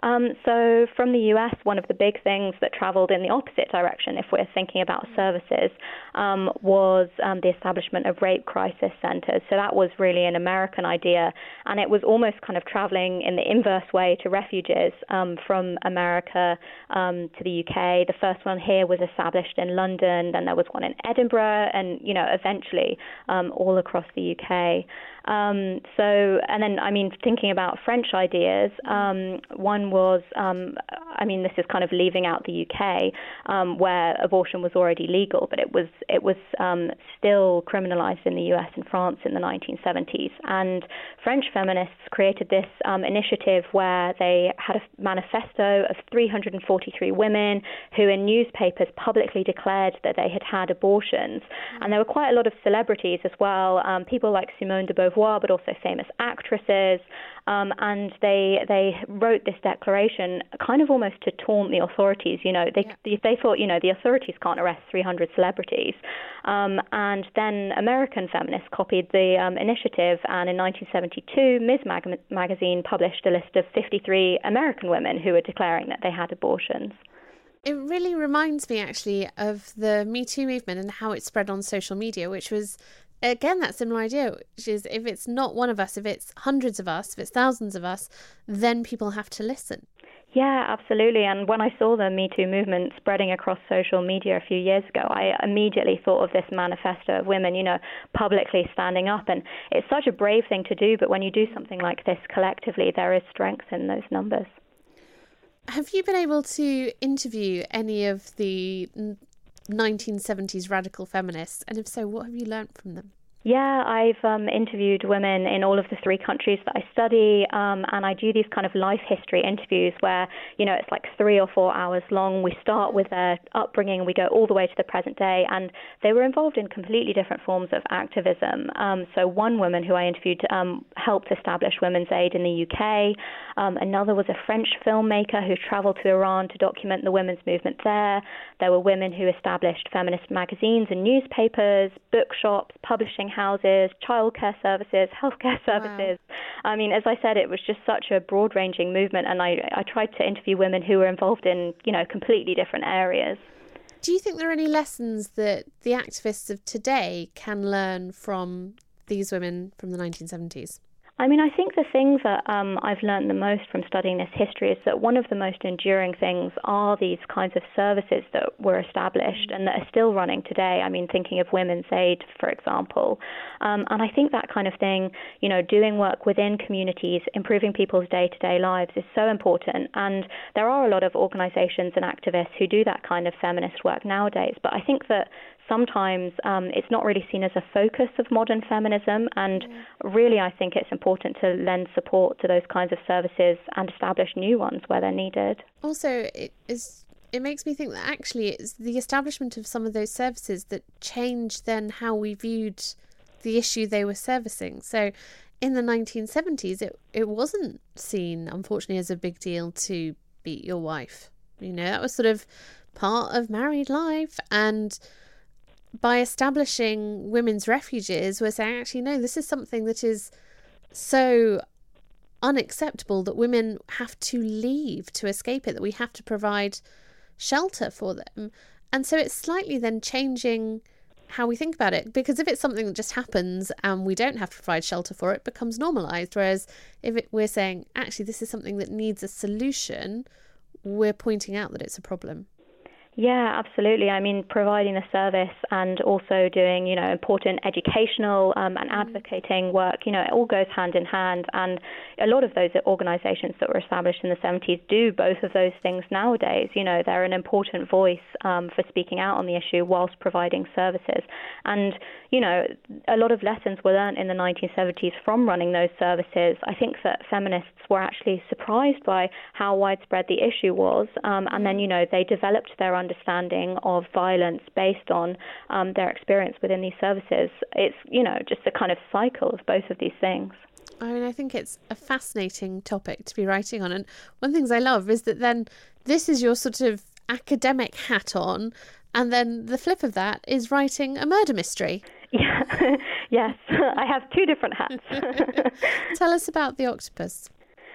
[SPEAKER 13] Um, so from the U S, one of the big things that traveled in the opposite direction, if we're thinking about services, um, was um, the establishment of rape crisis centers. So that was really an American idea, and it was almost kind of traveling in the inverse way to refuges um, from America um, to the U K. The first one here was established in London, then there was one in Edinburgh, and, you know, eventually um, all across the U K. Um, so, and then, I mean, thinking about French ideas, um, one was, um, I mean, this is kind of leaving out the U K, um, where abortion was already legal, but it was it was um, still criminalized in the U S and France in the nineteen seventies. And French feminists created this um, initiative where they had a manifesto of three hundred forty-three women who in newspapers publicly declared that they had had abortions. And there were quite a lot of celebrities as well, um, people like Simone de Beauvoir, but also famous actresses. Um, and they they wrote this declaration kind of almost to taunt the authorities. You know, they yeah. they thought, you know, the authorities can't arrest three hundred celebrities. Um, and then American feminists copied the um, initiative, and in nineteen seventy-two, Ms. Mag- magazine published a list of fifty-three American women who were declaring that they had abortions.
[SPEAKER 9] It really reminds me, actually, of the Me Too movement and how it spread on social media, which was, again, that similar idea, which is if it's not one of us, if it's hundreds of us, if it's thousands of us, then people have to listen.
[SPEAKER 13] Yeah, absolutely. And when I saw the Me Too movement spreading across social media a few years ago, I immediately thought of this manifesto of women, you know, publicly standing up. And it's such a brave thing to do, but when you do something like this collectively, there is strength in those numbers.
[SPEAKER 9] Have you been able to interview any of the nineteen seventies radical feminists? And if so, what have you learnt from them?
[SPEAKER 13] Yeah, I've um, interviewed women in all of the three countries that I study, um, and I do these kind of life history interviews where, you know, it's like three or four hours long. We start with their upbringing and we go all the way to the present day, and they were involved in completely different forms of activism. Um, so one woman who I interviewed um, helped establish Women's Aid in the U K. Um, another was a French filmmaker who travelled to Iran to document the women's movement there. There were women who established feminist magazines and newspapers, bookshops, publishing houses, childcare services, healthcare services. Wow. I mean, as I said, it was just such a broad-ranging movement, and I, I tried to interview women who were involved in, you know, completely different areas.
[SPEAKER 9] Do you think there are any lessons that the activists of today can learn from these women from the nineteen seventies?
[SPEAKER 13] I mean, I think the thing that um, I've learned the most from studying this history is that one of the most enduring things are these kinds of services that were established and that are still running today. I mean, thinking of Women's Aid, for example. Um, and I think that kind of thing, you know, doing work within communities, improving people's day-to-day lives is so important. And there are a lot of organizations and activists who do that kind of feminist work nowadays. But I think that sometimes um, it's not really seen as a focus of modern feminism, and really I think it's important to lend support to those kinds of services and establish new ones where they're needed.
[SPEAKER 9] Also, it is it makes me think that actually it's the establishment of some of those services that changed then how we viewed the issue they were servicing. So in the nineteen seventies, it, it wasn't seen, unfortunately, as a big deal to beat your wife. You know, that was sort of part of married life, and by establishing women's refuges, we're saying, actually, no, this is something that is so unacceptable that women have to leave to escape it, that we have to provide shelter for them. And so it's slightly then changing how we think about it, because if it's something that just happens and we don't have to provide shelter for it, it becomes normalised. Whereas if it, we're saying, actually, this is something that needs a solution, we're pointing out that it's a problem.
[SPEAKER 13] Yeah, absolutely. I mean, providing the service and also doing, you know, important educational um, and advocating work, you know, it all goes hand in hand. And a lot of those organisations that were established in the seventies do both of those things nowadays. You know, they're an important voice um, for speaking out on the issue whilst providing services. And, you know, a lot of lessons were learned in the nineteen seventies from running those services. I think that feminists were actually surprised by how widespread the issue was. Um, and then, you know, they developed their understanding of violence based on um, their experience within these services. It's, you know, just a kind of cycle of both of these things.
[SPEAKER 9] I mean, I think it's a fascinating topic to be writing on. And one of the things I love is that then this is your sort of academic hat on, and then the flip of that is writing a murder mystery.
[SPEAKER 13] Yeah, yes, I have two different hats.
[SPEAKER 9] Tell us about The Octopus.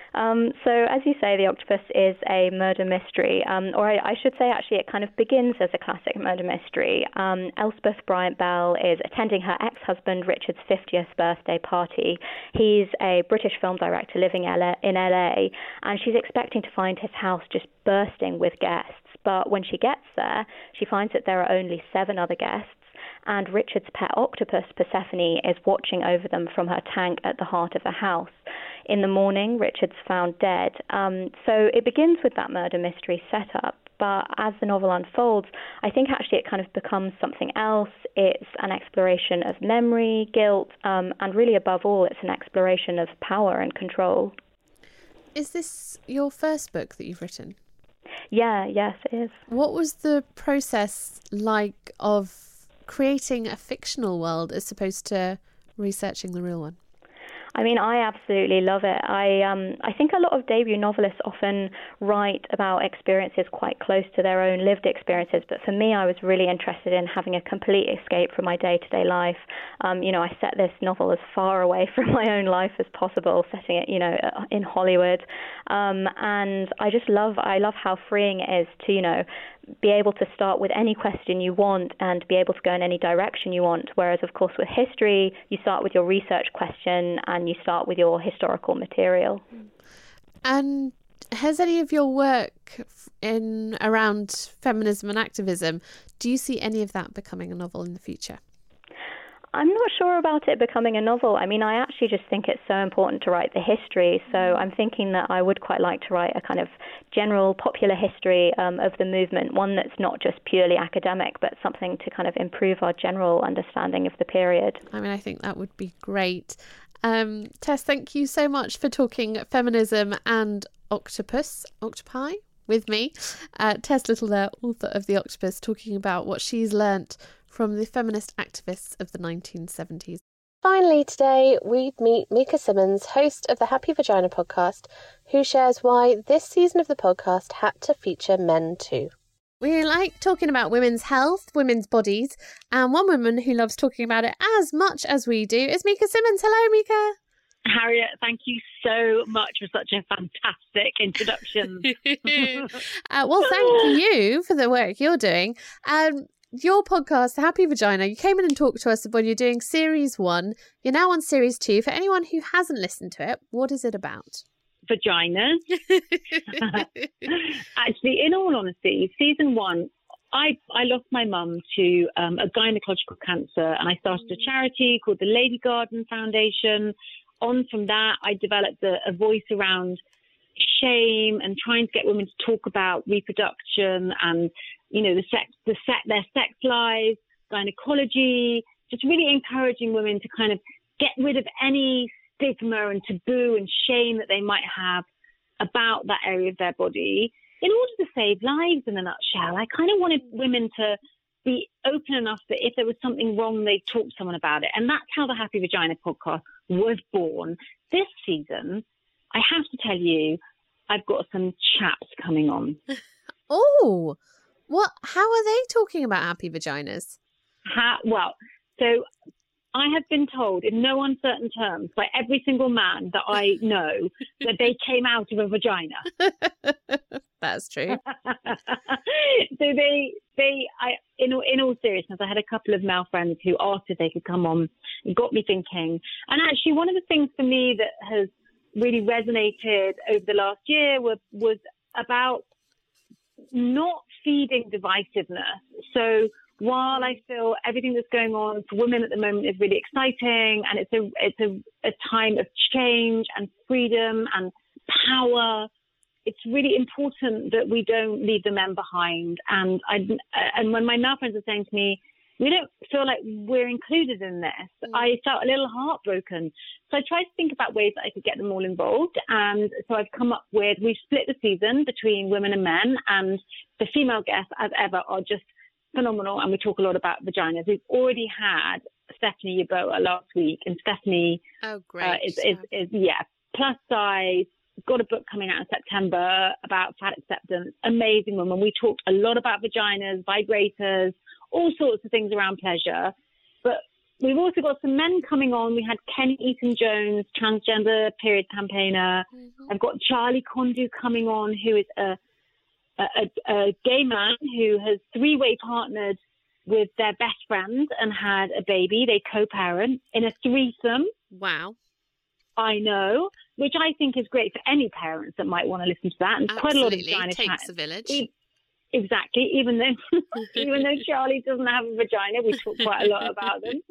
[SPEAKER 13] Um, so, as you say, The Octopus is a murder mystery, um, or I, I should say, actually, it kind of begins as a classic murder mystery. Um, Elspeth Bryant Bell is attending her ex-husband Richard's fiftieth birthday party. He's a British film director living in L A, and she's expecting to find his house just bursting with guests. But when she gets there, she finds that there are only seven other guests, and Richard's pet octopus, Persephone, is watching over them from her tank at the heart of the house. In the morning, Richard's found dead. Um, so it begins with that murder mystery setup. But as the novel unfolds, I think actually it kind of becomes something else. It's an exploration of memory, guilt, um, and really above all, it's an exploration of power and control.
[SPEAKER 9] Is this your first book that you've written?
[SPEAKER 13] Yeah, yes, it is.
[SPEAKER 9] What was the process like of creating a fictional world as opposed to researching the real one?
[SPEAKER 13] I mean, I absolutely love it. I um, I think a lot of debut novelists often write about experiences quite close to their own lived experiences, but for me, I was really interested in having a complete escape from my day-to-day life. Um, you know, I set this novel as far away from my own life as possible, setting it, you know, in Hollywood. Um, and I just love, I love how freeing it is to, you know, be able to start with any question you want and be able to go in any direction you want. Whereas, of course, with history, you start with your research question and you start with your historical material.
[SPEAKER 9] And has any of your work in around feminism and activism, do you see any of that becoming a novel in the future?
[SPEAKER 13] I'm not sure about it becoming a novel. I mean, I actually just think it's so important to write the history. So I'm thinking that I would quite like to write a kind of general popular history um, of the movement, one that's not just purely academic, but something to kind of improve our general understanding of the period.
[SPEAKER 9] I mean, I think that would be great. Um, Tess, thank you so much for talking feminism and octopus, octopi with me. Uh, Tess Little there, author of The Octopus, talking about what she's learnt from the feminist activists of the nineteen seventies.
[SPEAKER 5] Finally today, we meet Mika Simmons, host of the Happy Vagina podcast, who shares why this season of the podcast had to feature men too.
[SPEAKER 9] We like talking about women's health, women's bodies, and one woman who loves talking about it as much as we do is Mika Simmons. Hello, Mika.
[SPEAKER 14] Harriet, thank you so much for such a fantastic introduction.
[SPEAKER 9] uh, well, thank you for the work you're doing. Um, Your podcast, The Happy Vagina, you came in and talked to us when you're doing series one. You're now on series two. For anyone who hasn't listened to it, what is it about?
[SPEAKER 14] Vaginas. Actually, in all honesty, season one, I, I lost my mum to um, a gynecological cancer, and I started a charity called the Lady Garden Foundation. On from that, I developed a, a voice around shame and trying to get women to talk about reproduction and, you know, the sex, the sex, their sex lives, gynecology, just really encouraging women to kind of get rid of any stigma and taboo and shame that they might have about that area of their body in order to save lives. In a nutshell, I kind of wanted women to be open enough that if there was something wrong, they'd talk to someone about it. And that's how the Happy Vagina podcast was born. This season, I have to tell you, I've got some chaps coming on.
[SPEAKER 9] Oh, what? How are they talking about happy vaginas?
[SPEAKER 14] How, well, so I have been told in no uncertain terms by every single man that I know that they came out of a vagina.
[SPEAKER 9] That's true.
[SPEAKER 14] So they, they, I, in all, in all seriousness, I had a couple of male friends who asked if they could come on. It got me thinking. And actually, one of the things for me that has really resonated over the last year was, was about not feeding divisiveness. So while I feel everything that's going on for women at the moment is really exciting, and it's a it's a, a time of change and freedom and power, it's really important that we don't leave the men behind. And I and when my male friends are saying to me, we don't feel like we're included in this, I felt a little heartbroken. So I tried to think about ways that I could get them all involved. And so I've come up with, we've split the season between women and men, and the female guests, as ever, are just phenomenal. And we talk a lot about vaginas. We've already had Stephanie Yeboah last week, and Stephanie
[SPEAKER 9] oh, great.
[SPEAKER 14] Uh, is, is, is, yeah, plus size, got a book coming out in September about fat acceptance, amazing woman. We talked a lot about vaginas, vibrators, all sorts of things around pleasure. But we've also got some men coming on. We had Ken Eaton-Jones, transgender period campaigner. Mm-hmm. I've got Charlie Kondu coming on, who is a, a, a, a gay man who has three-way partnered with their best friend and had a baby. They co-parent in a threesome.
[SPEAKER 9] Wow.
[SPEAKER 14] I know, which I think is great for any parents that might want to listen to that. And
[SPEAKER 9] Absolutely.
[SPEAKER 14] Quite a lot of vagina
[SPEAKER 9] takes
[SPEAKER 14] chat.
[SPEAKER 9] a village.
[SPEAKER 14] E- exactly. Even though, even though Charlie doesn't have a vagina, we talk quite a lot about them.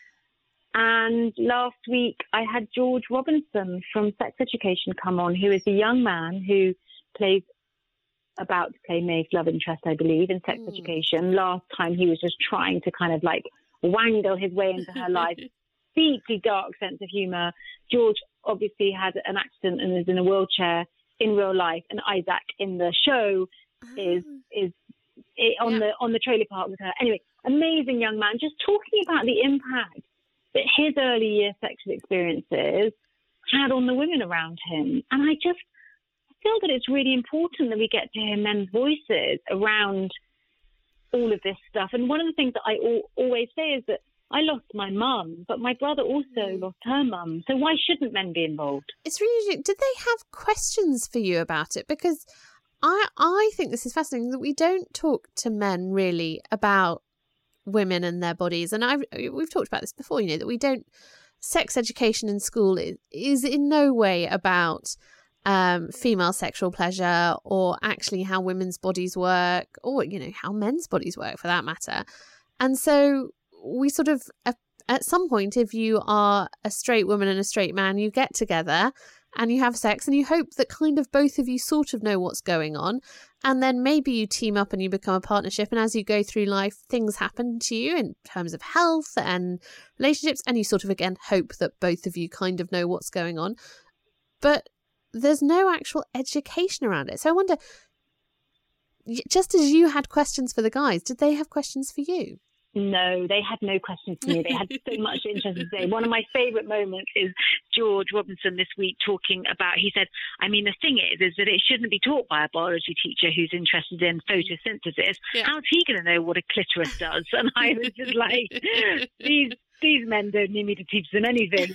[SPEAKER 14] And last week I had George Robinson from Sex Education come on, who is a young man who plays about to play Maeve's love interest, I believe, in Sex mm. Education. Last time he was just trying to kind of like wangle his way into her life. Deeply dark sense of humour. George obviously had an accident and is in a wheelchair in real life, and Isaac in the show is is on yeah. the on the trailer park with her. Anyway, amazing young man, just talking about the impact that his early year sexual experiences had on the women around him. And I just feel that it's really important that we get to hear men's voices around all of this stuff. And one of the things that I al- always say is that I lost my mum, but my brother also mm. lost her mum. So why shouldn't men be involved?
[SPEAKER 9] It's really... Did they have questions for you about it? Because I I think this is fascinating that we don't talk to men really about women and their bodies. And I've we've talked about this before, you know, that we don't... Sex education in school is, is in no way about um, female sexual pleasure or actually how women's bodies work or, you know, how men's bodies work for that matter. And so... we sort of, at some point, if you are a straight woman and a straight man, you get together and you have sex and you hope that kind of both of you sort of know what's going on. And then maybe you team up and you become a partnership. And as you go through life, things happen to you in terms of health and relationships. And you sort of, again, hope that both of you kind of know what's going on. But there's no actual education around it. So I wonder, just as you had questions for the guys, did they have questions for you?
[SPEAKER 14] No, they had no questions for me. They had so much interest to say. One of my favourite moments is George Robinson this week talking about, he said, I mean, the thing is, is that it shouldn't be taught by a biology teacher who's interested in photosynthesis. Yeah. How's he going to know what a clitoris does? And I was just like, these these men don't need me to teach them anything.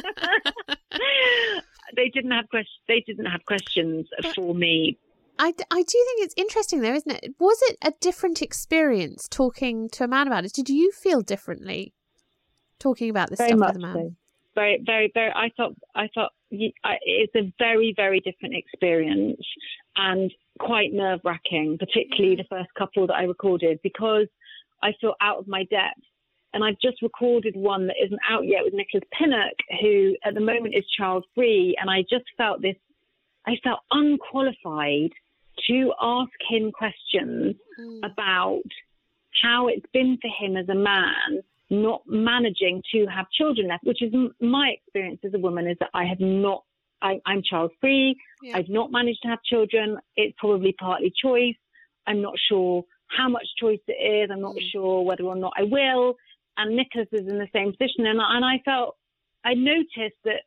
[SPEAKER 14] They didn't have questions. They didn't have questions for me.
[SPEAKER 9] I, I do think it's interesting though, isn't it? Was it a different experience talking to a man about it? Did you feel differently talking about this
[SPEAKER 14] very
[SPEAKER 9] stuff
[SPEAKER 14] much
[SPEAKER 9] with a man?
[SPEAKER 14] So. Very, very, very. I thought, I thought it's a very, very different experience and quite nerve wracking, particularly the first couple that I recorded, because I feel out of my depth. And I've just recorded one that isn't out yet with Nicholas Pinnock, who at the moment is child free. And I just felt this, I felt unqualified to ask him questions mm. about how it's been for him as a man not managing to have children left, which is m- my experience as a woman is that I have not, I, I'm child free. Yeah. I've not managed to have children. It's probably partly choice. I'm not sure how much choice it is. I'm not mm. sure whether or not I will. And Nicholas is in the same position. And, and I felt, I noticed that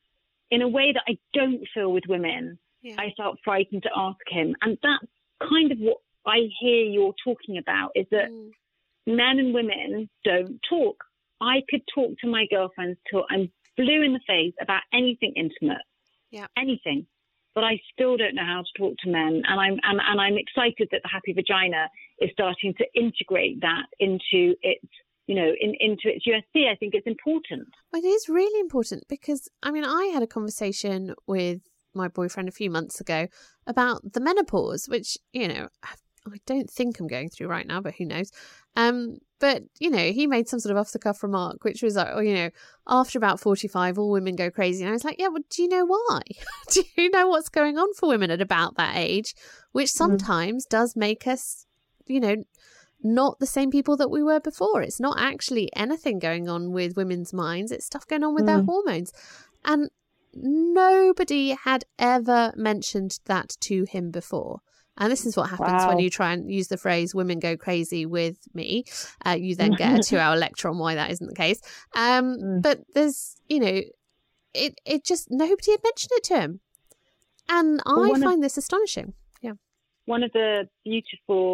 [SPEAKER 14] in a way that I don't feel with women, yeah. I felt frightened to ask him. And that's kind of what I hear you're talking about, is that mm. men and women don't talk. I could talk to my girlfriends till I'm blue in the face about anything intimate, yeah. anything. But I still don't know how to talk to men. And I'm, and, and I'm excited that the Happy Vagina is starting to integrate that into its you know, in, into its U S P. I think it's important.
[SPEAKER 9] It is really important because, I mean, I had a conversation with my boyfriend a few months ago about the menopause, which, you know, I don't think I'm going through right now, but who knows? Um, but, you know, he made some sort of off-the-cuff remark, which was like, oh, you know, after about forty-five, all women go crazy. And I was like, yeah, well, do you know why? Do you know what's going on for women at about that age? Which sometimes mm. does make us, you know, not the same people that we were before. It's not actually anything going on with women's minds. It's stuff going on with mm. their hormones. And nobody had ever mentioned that to him before. And this is what happens wow. when you try and use the phrase women go crazy with me. Uh, you then get a two hour lecture on why that isn't the case. Um, mm. But there's, you know, it, it just, nobody had mentioned it to him. And well, I find of, this astonishing. Yeah.
[SPEAKER 14] One of the beautiful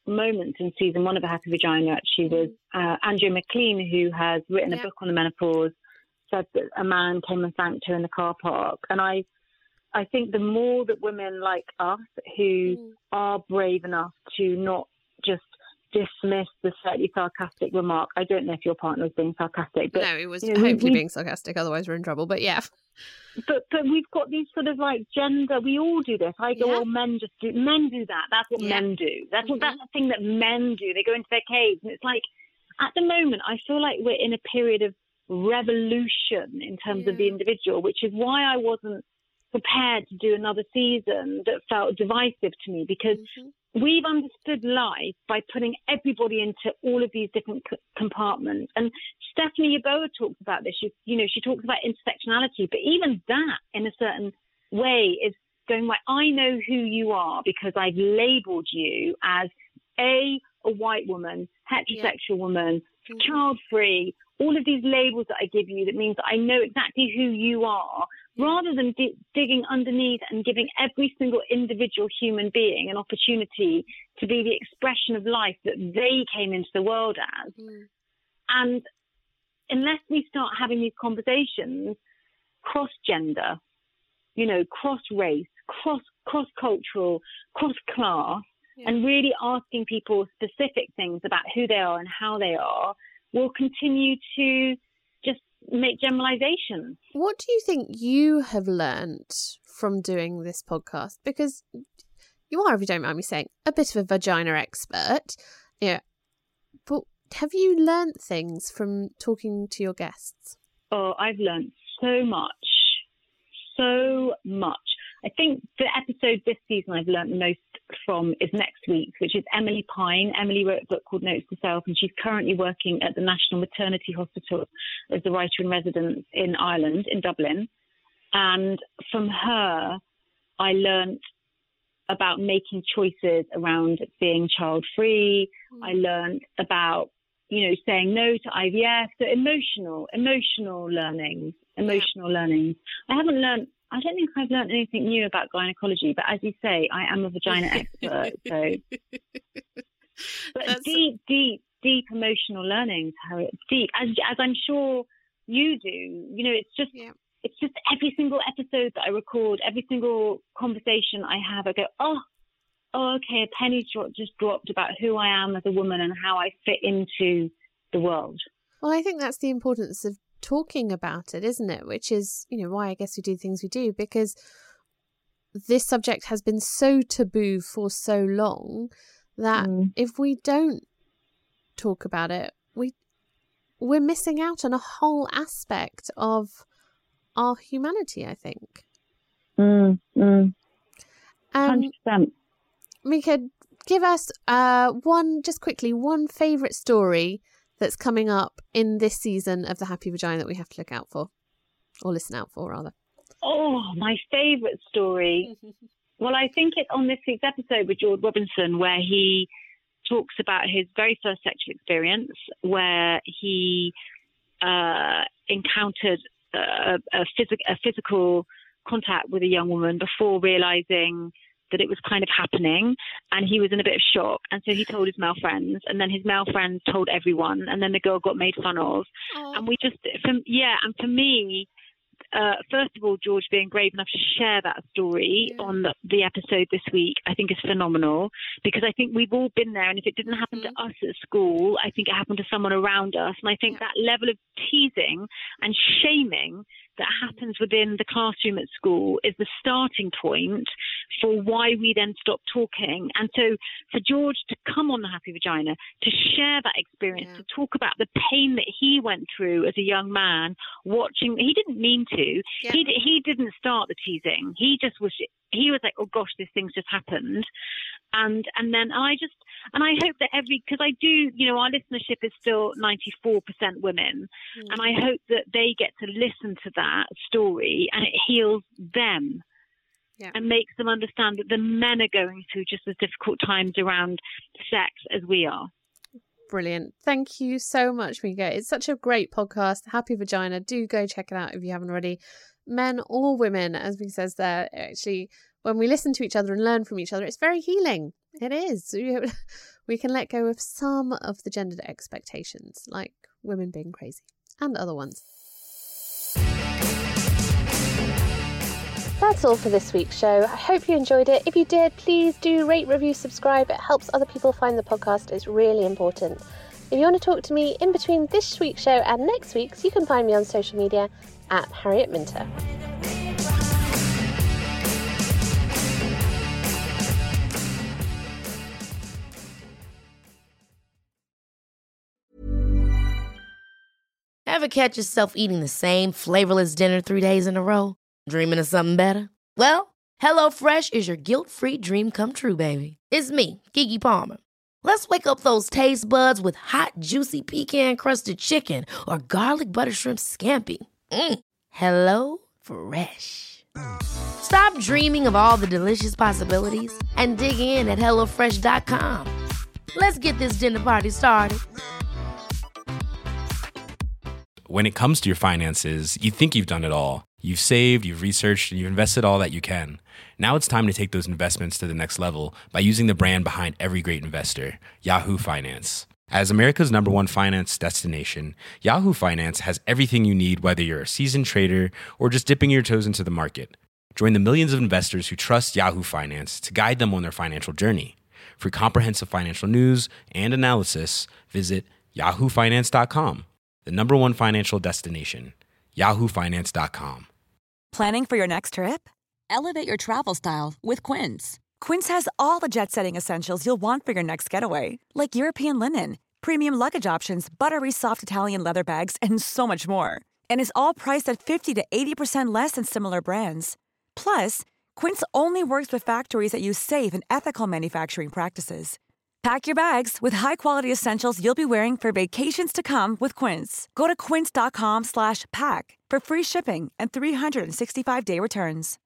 [SPEAKER 14] moments in season one of A Happy Vagina actually was uh, Andrea McLean, who has written
[SPEAKER 9] yeah.
[SPEAKER 14] a book on the menopause, said that a man came and thanked her in the car park. And I I think the more that women like us who mm. are brave enough to not just dismiss the slightly sarcastic remark. I don't know if your partner was being sarcastic, but
[SPEAKER 9] no, it was
[SPEAKER 14] you know,
[SPEAKER 9] hopefully
[SPEAKER 14] we,
[SPEAKER 9] being sarcastic. Otherwise, we're in trouble. But yeah,
[SPEAKER 14] but but we've got these sort of like gender. We all do this. I go,
[SPEAKER 9] yeah.
[SPEAKER 14] well, men just do. Men do that. That's what
[SPEAKER 9] yeah.
[SPEAKER 14] men do. That's
[SPEAKER 9] mm-hmm.
[SPEAKER 14] what that's the thing that men do. They go into their caves, and it's like at the moment, I feel like we're in a period of revolution in terms
[SPEAKER 9] yeah.
[SPEAKER 14] of the individual, which is why I wasn't prepared to do another season that felt divisive to me, because mm-hmm. we've understood life by putting everybody into all of these different c- compartments. And Stephanie Yeboah talks about this. She, you know, she talks about intersectionality, but even that in a certain way is going, right, I know who you are because I've labelled you as a, a white woman, heterosexual yeah. woman, mm-hmm. child-free, all of these labels that I give you that means that I know exactly who you are, rather than di- digging underneath and giving every single individual human being an opportunity to be the expression of life that they came into the world as. Mm. And unless we start having these conversations cross-gender, you know, cross-race, cross, cross-cultural, cross-class, yeah. and really asking people specific things about who they are and how they are, we'll continue to just make generalizations.
[SPEAKER 9] What do you think you have learnt from doing this podcast? Because you are, if you don't mind me saying, a bit of a vagina expert. Yeah. But have you learnt things from talking to your guests?
[SPEAKER 14] Oh, I've learnt so much. So much. I think the episode this season I've learnt the most from is next week, which is Emily Pine. Emily wrote a book called Notes to Self, and she's currently working at the National Maternity Hospital as the writer-in-residence in Ireland, in Dublin. And from her, I learnt about making choices around being child-free. Mm. I learnt about, you know, saying no to I V F. So emotional, emotional learnings, emotional yeah. learnings. I haven't learnt I don't think I've learned anything new about gynecology, but as you say, I am a vagina expert. So, but That's... deep, deep, deep emotional learnings, Harriet. Deep, as as I'm sure you do. You know, it's just yeah. it's just every single episode that I record, every single conversation I have, I go, oh, oh, okay, a penny just dropped about who I am as a woman and how I fit into the world.
[SPEAKER 9] Well, I think that's the importance of talking about it, isn't it? Which is, you know, why I guess we do things we do, because this subject has been so taboo for so long that mm. if we don't talk about it, we we're missing out on a whole aspect of our humanity, I think.
[SPEAKER 14] Mm, mm.
[SPEAKER 9] Um,
[SPEAKER 14] one hundred percent.
[SPEAKER 9] Mika, give us uh one, just quickly, one favourite story that's coming up in this season of The Happy Vagina that we have to look out for, or listen out for, rather.
[SPEAKER 14] Oh, my favourite story. Well, I think it's on this week's episode with George Robinson, where he talks about his very first sexual experience, where he uh, encountered a, a, phys- a physical contact with a young woman before realising that it was kind of happening, and he was in a bit of shock. And so he told his male friends, and then his male friends told everyone, and then the girl got made fun of. Aww. And we just, for, yeah, and for me, uh, first of all, George being brave enough to share that story yeah. on the, the episode this week, I think is phenomenal, because I think we've all been there, and if it didn't happen mm-hmm. to us at school, I think it happened to someone around us. And I think yeah. that level of teasing and shaming that happens within the classroom at school is the starting point for why we then stop talking. And so for George to come on The Happy Vagina, to share that experience, yeah. to talk about the pain that he went through as a young man, watching, he didn't mean to, yeah. he he didn't start the teasing. He just was, he was like, oh gosh, this thing's just happened. And and then I just, and I hope that every, because I do, you know, our listenership is still ninety-four percent women. Mm. And I hope that they get to listen to that story and it heals them yeah. and makes them understand that the men are going through just as difficult times around sex as we are.
[SPEAKER 9] Brilliant. Thank you so much, Mika. It's such a great podcast. Happy Vagina. Do go check it out if you haven't already. Men or women, as Mika says there, actually, when we listen to each other and learn from each other, it's very healing. It is. we can let go of some of the gendered expectations, like women being crazy, and other ones.
[SPEAKER 5] That's all for this week's show. I hope you enjoyed it. If you did, please do rate, review, subscribe. It helps other people find the podcast. It's really important. If you want to talk to me in between this week's show and next week's, you can find me on social media at Harriet Minter.
[SPEAKER 1] Ever catch yourself eating the same flavorless dinner three days in a row? Dreaming of something better? Well, HelloFresh is your guilt-free dream come true, baby. It's me, Keke Palmer. Let's wake up those taste buds with hot, juicy pecan-crusted chicken or garlic butter shrimp scampi. Mm. Hello Fresh. Stop dreaming of all the delicious possibilities and dig in at hello fresh dot com. Let's get this dinner party started.
[SPEAKER 15] When it comes to your finances, you think you've done it all. You've saved, you've researched, and you've invested all that you can. Now it's time to take those investments to the next level by using the brand behind every great investor, Yahoo Finance. As America's number one finance destination, Yahoo Finance has everything you need, whether you're a seasoned trader or just dipping your toes into the market. Join the millions of investors who trust Yahoo Finance to guide them on their financial journey. For comprehensive financial news and analysis, visit yahoo finance dot com. The number one financial destination, yahoo finance dot com.
[SPEAKER 16] Planning for your next trip? Elevate your travel style with Quince. Quince has all the jet-setting essentials you'll want for your next getaway, like European linen, premium luggage options, buttery soft Italian leather bags, and so much more. And is all priced at fifty to eighty percent less than similar brands. Plus, Quince only works with factories that use safe and ethical manufacturing practices. Pack your bags with high-quality essentials you'll be wearing for vacations to come with Quince. Go to quince dot com slash pack for free shipping and three sixty-five day returns.